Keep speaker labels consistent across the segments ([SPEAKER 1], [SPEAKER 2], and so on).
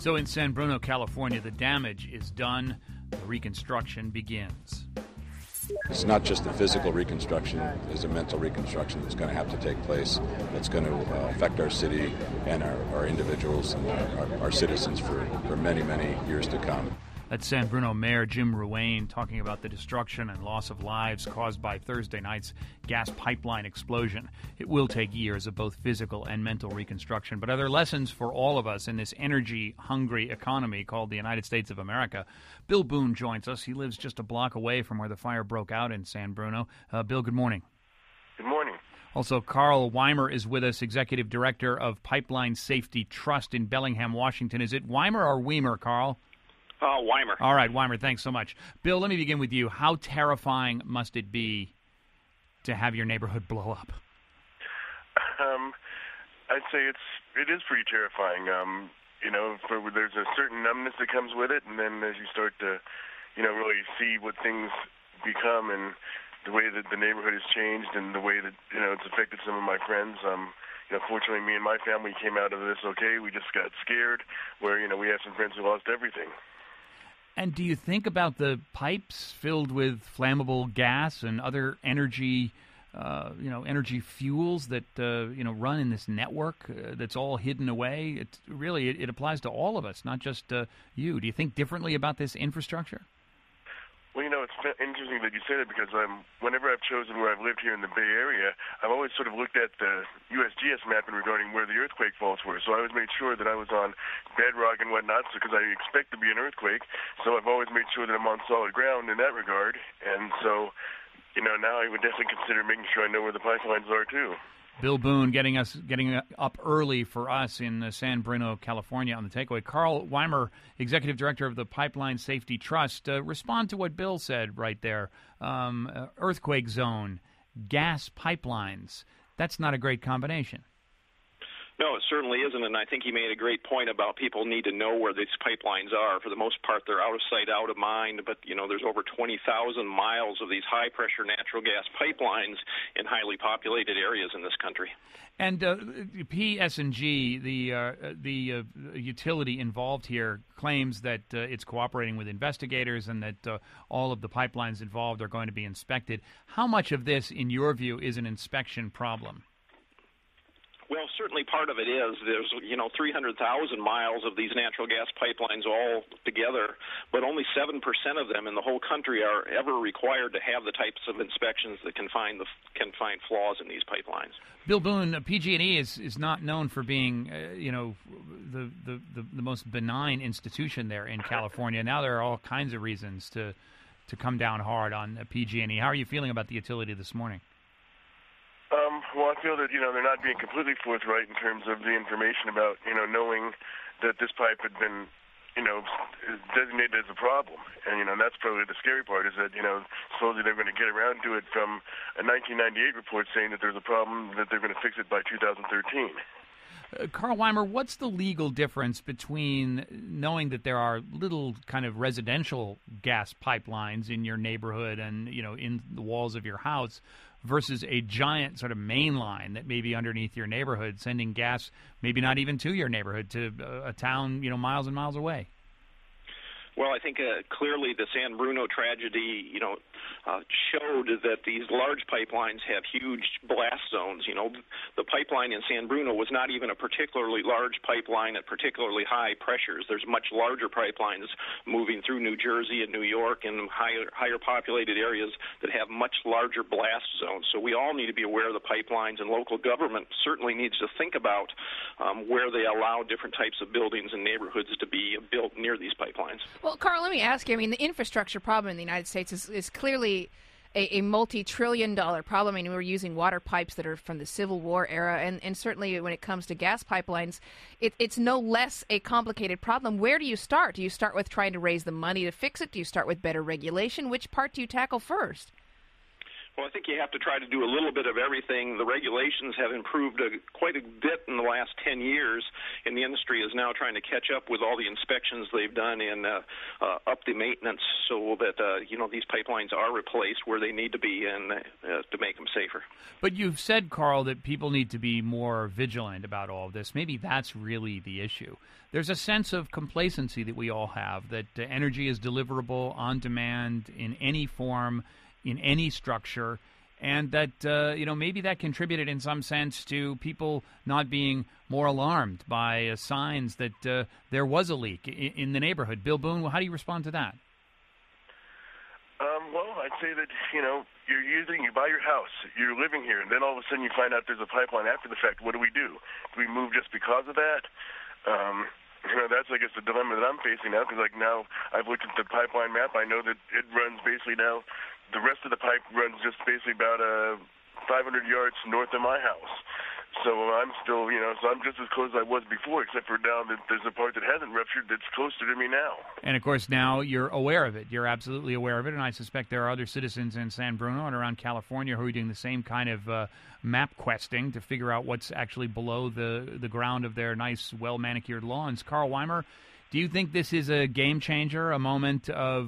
[SPEAKER 1] So in San Bruno, California, the damage is done. The reconstruction begins.
[SPEAKER 2] It's not just the physical reconstruction, there's a mental reconstruction that's going to have to take place that's going to affect our city and our individuals and our citizens for many, many years to come.
[SPEAKER 1] That's San Bruno Mayor Jim Ruane talking about the destruction and loss of lives caused by Thursday night's gas pipeline explosion. It will take years of both physical and mental reconstruction, but are there lessons for all of us in this energy-hungry economy called the United States of America? Bill Boone joins us. He lives just a block away from where the fire broke out in San Bruno. Bill, good morning.
[SPEAKER 3] Good morning.
[SPEAKER 1] Also, Carl Weimer is with us, Executive Director of Pipeline Safety Trust in Bellingham, Washington. Is it Weimer or Weimer, Carl?
[SPEAKER 3] Weimer.
[SPEAKER 1] All right, Weimer, thanks so much. Bill, let me begin with you. How terrifying must it be to have your neighborhood blow up?
[SPEAKER 3] I'd say it is pretty terrifying. There's a certain numbness that comes with it, and then as you start to, really see what things become and the way that the neighborhood has changed and the way that, it's affected some of my friends, fortunately, me and my family came out of this okay. We just got scared where, we have some friends who lost everything.
[SPEAKER 1] And do you think about the pipes filled with flammable gas and other energy, energy fuels that, run in this network that's all hidden away? It applies to all of us, not just you. Do you think differently about this infrastructure?
[SPEAKER 3] Well, it's interesting that you say that because whenever I've chosen where I've lived here in the Bay Area, I've always sort of looked at the USGS mapping regarding where the earthquake faults were. So I always made sure that I was on bedrock and whatnot because I expect to be an earthquake. So I've always made sure that I'm on solid ground in that regard. And so, now I would definitely consider making sure I know where the pipelines are, too.
[SPEAKER 1] Bill Boone getting up early for us in San Bruno, California on the takeaway. Carl Weimer, Executive Director of the Pipeline Safety Trust. Respond to what Bill said right there. Earthquake zone, gas pipelines. That's not a great combination.
[SPEAKER 4] No, it certainly isn't, and I think he made a great point about people need to know where these pipelines are. For the most part, they're out of sight, out of mind, but, there's over 20,000 miles of these high-pressure natural gas pipelines in highly populated areas in this country.
[SPEAKER 1] And PSNG, the utility involved here, claims that it's cooperating with investigators and that all of the pipelines involved are going to be inspected. How much of this, in your view, is an inspection problem?
[SPEAKER 4] Well, certainly part of it is. There's, 300,000 miles of these natural gas pipelines all together, but only 7% of them in the whole country are ever required to have the types of inspections that can find flaws in these pipelines.
[SPEAKER 1] Bill Boone, PG&E is not known for being, the most benign institution there in California. Now there are all kinds of reasons to come down hard on PG&E. How are you feeling about the utility this morning?
[SPEAKER 3] Well, I feel that, they're not being completely forthright in terms of the information about, knowing that this pipe had been, designated as a problem. And, that's probably the scary part is that, supposedly they're going to get around to it from a 1998 report saying that there's a problem, that they're going to fix it by 2013.
[SPEAKER 1] Carl Weimer, what's the legal difference between knowing that there are little kind of residential gas pipelines in your neighborhood and, in the walls of your house versus a giant sort of main line that may be underneath your neighborhood, sending gas maybe not even to your neighborhood, to a town, miles and miles away?
[SPEAKER 4] Well, I think clearly the San Bruno tragedy, showed that these large pipelines have huge blast zones. The pipeline in San Bruno was not even a particularly large pipeline at particularly high pressures. There's much larger pipelines moving through New Jersey and New York and higher populated areas that have much larger blast zones. So we all need to be aware of the pipelines, and local government certainly needs to think about where they allow different types of buildings and neighborhoods to be built near these pipelines.
[SPEAKER 5] Well, Carl, let me ask you, the infrastructure problem in the United States is clearly a multi-trillion-dollar problem. We're using water pipes that are from the Civil War era, and certainly when it comes to gas pipelines, it's no less a complicated problem. Where do you start? Do you start with trying to raise the money to fix it? Do you start with better regulation? Which part do you tackle first?
[SPEAKER 4] Well, I think you have to try to do a little bit of everything. The regulations have improved quite a bit in the last 10 years, and the industry is now trying to catch up with all the inspections they've done and up the maintenance so that, these pipelines are replaced where they need to be and to make them safer.
[SPEAKER 1] But you've said, Carl, that people need to be more vigilant about all of this. Maybe that's really the issue. There's a sense of complacency that we all have, that energy is deliverable on demand in any form, in any structure, and that maybe that contributed in some sense to people not being more alarmed by signs that there was a leak in the neighborhood. Bill Boone, how do you respond to that?
[SPEAKER 3] Well, I'd say that, you buy your house, you're living here, and then all of a sudden you find out there's a pipeline after the fact. What do? Do we move just because of that? That's, I guess, the dilemma that I'm facing now, because, now I've looked at the pipeline map. I know that it runs basically now, the rest of the pipe runs just basically about 500 yards north of my house. So I'm still, so I'm just as close as I was before, except for now that there's a part that hasn't ruptured that's closer to me now.
[SPEAKER 1] And, of course, now you're aware of it. You're absolutely aware of it, and I suspect there are other citizens in San Bruno and around California who are doing the same kind of map questing to figure out what's actually below the ground of their nice, well-manicured lawns. Carl Weimer, do you think this is a game changer, a moment of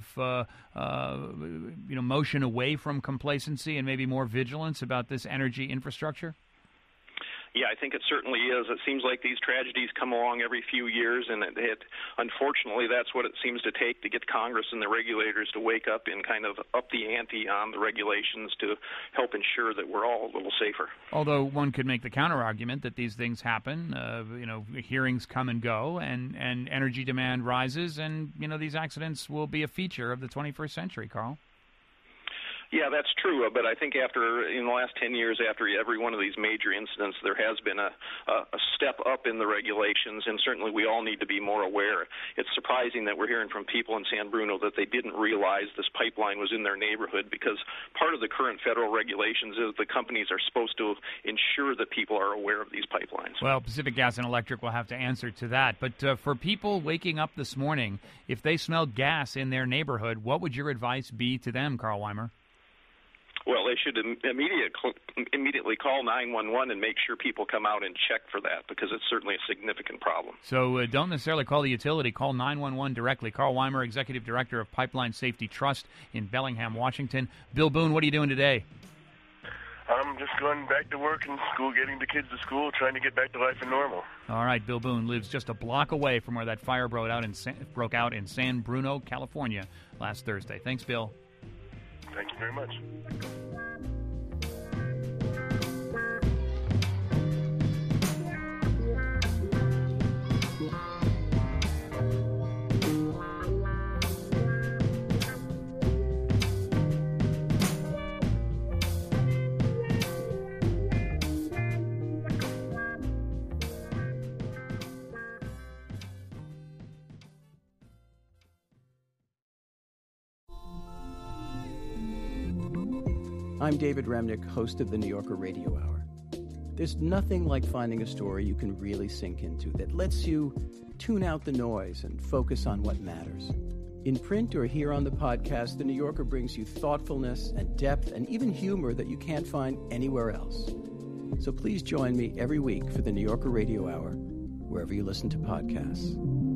[SPEAKER 1] motion away from complacency and maybe more vigilance about this energy infrastructure?
[SPEAKER 4] Yeah, I think it certainly is. It seems like these tragedies come along every few years, and unfortunately, that's what it seems to take to get Congress and the regulators to wake up and kind of up the ante on the regulations to help ensure that we're all a little safer.
[SPEAKER 1] Although one could make the counter-argument that these things happen, hearings come and go, and energy demand rises, and, these accidents will be a feature of the 21st century, Carl.
[SPEAKER 4] Yeah, that's true, but I think in the last 10 years, after every one of these major incidents, there has been a step up in the regulations, and certainly we all need to be more aware. It's surprising that we're hearing from people in San Bruno that they didn't realize this pipeline was in their neighborhood, because part of the current federal regulations is the companies are supposed to ensure that people are aware of these pipelines.
[SPEAKER 1] Well, Pacific Gas and Electric will have to answer to that. But for people waking up this morning, if they smelled gas in their neighborhood, what would your advice be to them, Carl Weimer?
[SPEAKER 4] Well, they should immediately call 911 and make sure people come out and check for that, because it's certainly a significant problem.
[SPEAKER 1] So don't necessarily call the utility. Call 911 directly. Carl Weimer, Executive Director of Pipeline Safety Trust in Bellingham, Washington. Bill Boone, what are you doing today?
[SPEAKER 3] I'm just going back to work and school, getting the kids to school, trying to get back to life and normal.
[SPEAKER 1] All right, Bill Boone lives just a block away from where that fire broke out in San Bruno, California last Thursday. Thanks, Bill.
[SPEAKER 3] Thank you very much.
[SPEAKER 6] I'm David Remnick, host of the New Yorker Radio Hour. There's nothing like finding a story you can really sink into that lets you tune out the noise and focus on what matters. In print or here on the podcast, the New Yorker brings you thoughtfulness and depth and even humor that you can't find anywhere else. So please join me every week for the New Yorker Radio Hour, wherever you listen to podcasts.